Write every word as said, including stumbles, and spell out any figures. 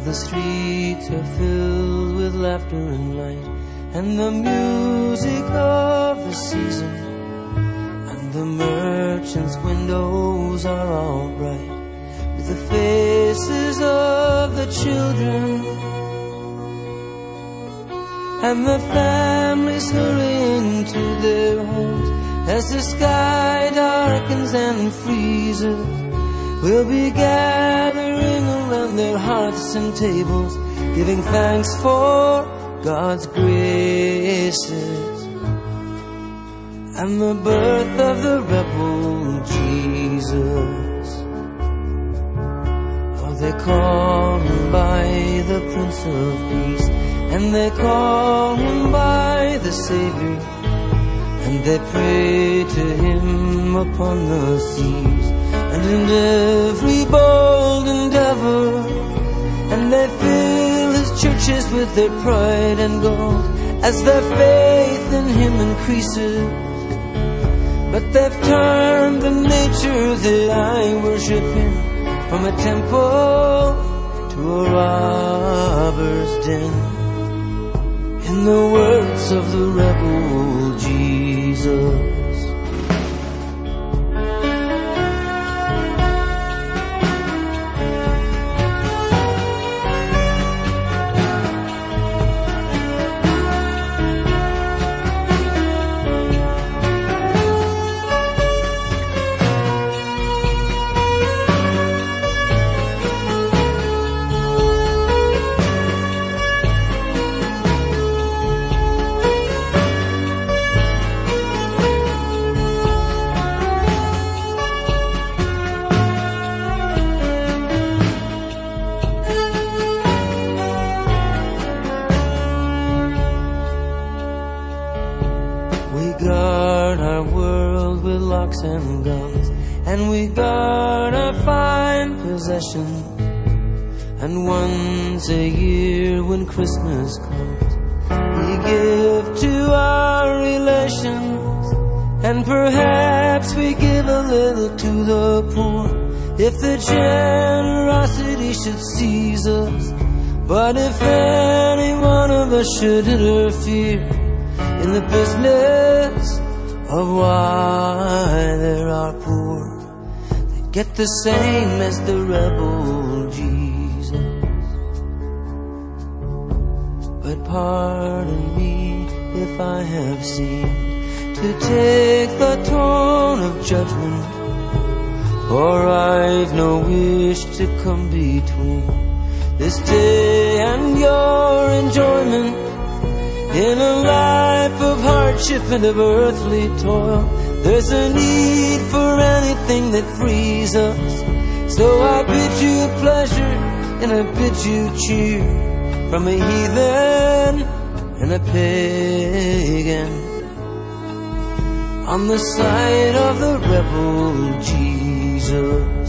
the streets are filled with laughter and light, and the music of the season, and the merchants' windows are all bright with the faces of the children, and the families hurrying to their homes as the sky darkens and freezes. We'll be gathering around their hearths and tables, giving thanks for God's graces and the birth of the rebel Jesus. Oh, they call him by the Prince of Peace, and they call him by the Savior, and they pray to him upon the seas and in every bold endeavor, and they fill his churches with their pride and gold as their faith in him increases. But they've turned the nature that I worship in from a temple to a robber's den. In the words of the rebel Jesus, we guard our world with locks and guns, and we guard our fine possessions. And once a year when Christmas comes, we give to our relations, and perhaps we give a little to the poor if the generosity should seize us. But if any one of us should interfere in the business of why there are poor, they get the same as the rebel Jesus. But pardon me if I have seemed to take the tone of judgment, for I've no wish to come between this day and your enjoyment. In a life of hardship and of earthly toil, there's a need for anything that frees us. So I bid you pleasure and I bid you cheer from a heathen and a pagan, on the side of the rebel Jesus.